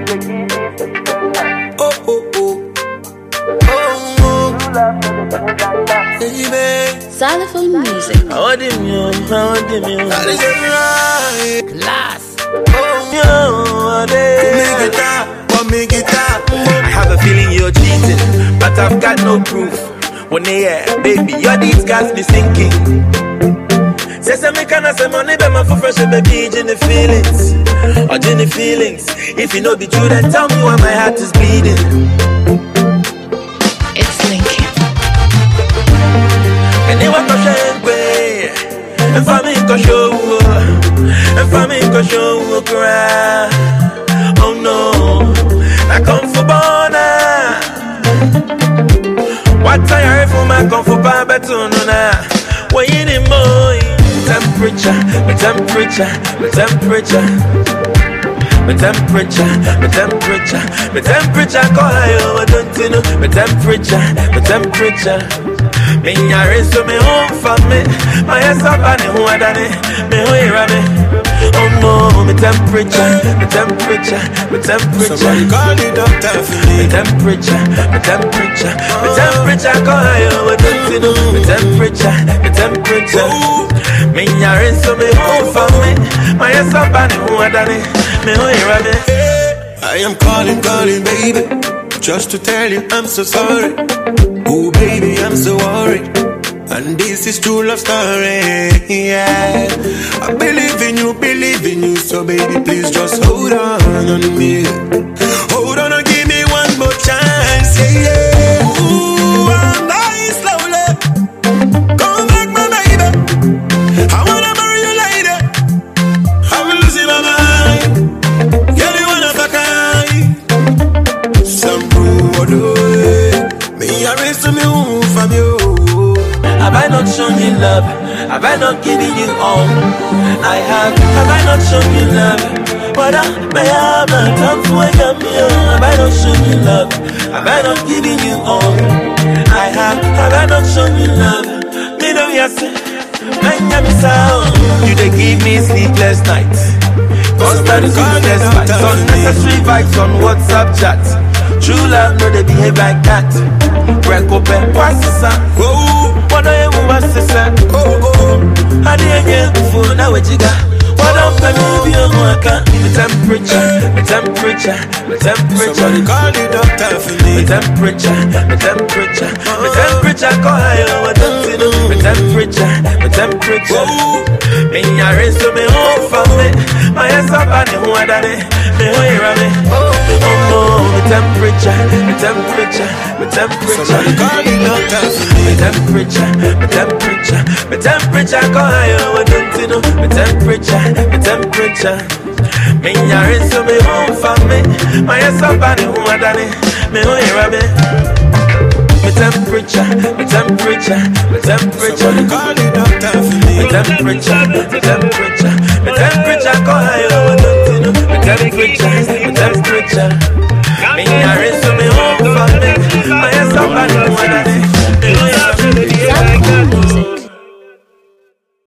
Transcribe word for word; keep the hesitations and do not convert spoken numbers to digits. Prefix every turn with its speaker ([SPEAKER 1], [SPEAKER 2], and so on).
[SPEAKER 1] Oh, oh, oh. Oh, oh. Baby.
[SPEAKER 2] Xylophone music.
[SPEAKER 3] I want him, yo. I want him, yo.
[SPEAKER 1] That is right.
[SPEAKER 3] Class.
[SPEAKER 1] Oh,
[SPEAKER 3] Yo,
[SPEAKER 1] make it up. What make it up?
[SPEAKER 3] I have a feeling you're cheating, but I've got no proof. When they hear, baby, your deeds got me sinking. Say some me can say money, but my for fresh baby, Jenny feelings, or Jenny feelings. If you know be true, then tell me why my heart is bleeding.
[SPEAKER 2] It's Linkin.
[SPEAKER 3] And you want to share way, and for me to show, and for me to show, cry. Oh no, I come for bona. What I heard from my come for Baba to no na. When you need more temperature, my temperature, my temperature, my temperature, my temperature, my temperature. Call I don't you know my temperature, my temperature. Me nyare so me home for me. My ass up and who I done it. Me who hear me. Oh no, my temperature, my temperature, my temperature.
[SPEAKER 1] Somebody call the doctor for me.
[SPEAKER 3] My temperature, my temperature, my temperature. Call I don't you know my temperature, my temperature. Me nyare so me home for me. My ass up and who I done it. Me who hear me.
[SPEAKER 1] I am calling, calling, baby, just to tell you I'm so sorry. Oh baby, I'm so worried, and this is true love story. Yeah, I believe in you, believe in you. So baby, please just hold on on me. Hold on and give me one more chance. Yeah, yeah. Ooh, I'm dying slowly. Come back, my baby. I wanna marry you lady. I'm losing my mind. You're the one of a kind. Some good. I raise to me from you.
[SPEAKER 3] Have I not shown you love? Have I not given you all? I have. Have I not shown you love? What I may have not come for you. Have I not shown you love? Have I not given you all? I have. Have I not shown you love? Me know you say, man, you sound. You they give me sleepless nights. Constant sleepless fights. Unnecessary vibes on WhatsApp chat. True love, no they behave like that. Break open, what's this? Oh, what do you want to say? Oh, oh, I didn't get the phone, now what you got? What up, baby, you want to the temperature, the temperature, the temperature.
[SPEAKER 1] Somebody call the doctor for me.
[SPEAKER 3] The temperature, the temperature, the temperature. Call you, what don't you know? The temperature, the temperature. Me nyare so me home for me. My ass up and who I done it. Me who hear me. Oh no, the temperature, the temperature, the temperature.
[SPEAKER 1] Somebody call the doctor for me.
[SPEAKER 3] The temperature, the temperature, the temperature. Call you, what don't you know? The temperature, the temperature. Me nyare so me home for me. My ass up and who I done it. Me who hear me. My temperature, my temperature, my temperature.
[SPEAKER 1] Somebody call the doctor for me.
[SPEAKER 3] My temperature, my temperature, my temperature. Call you, what don't you know? My temperature,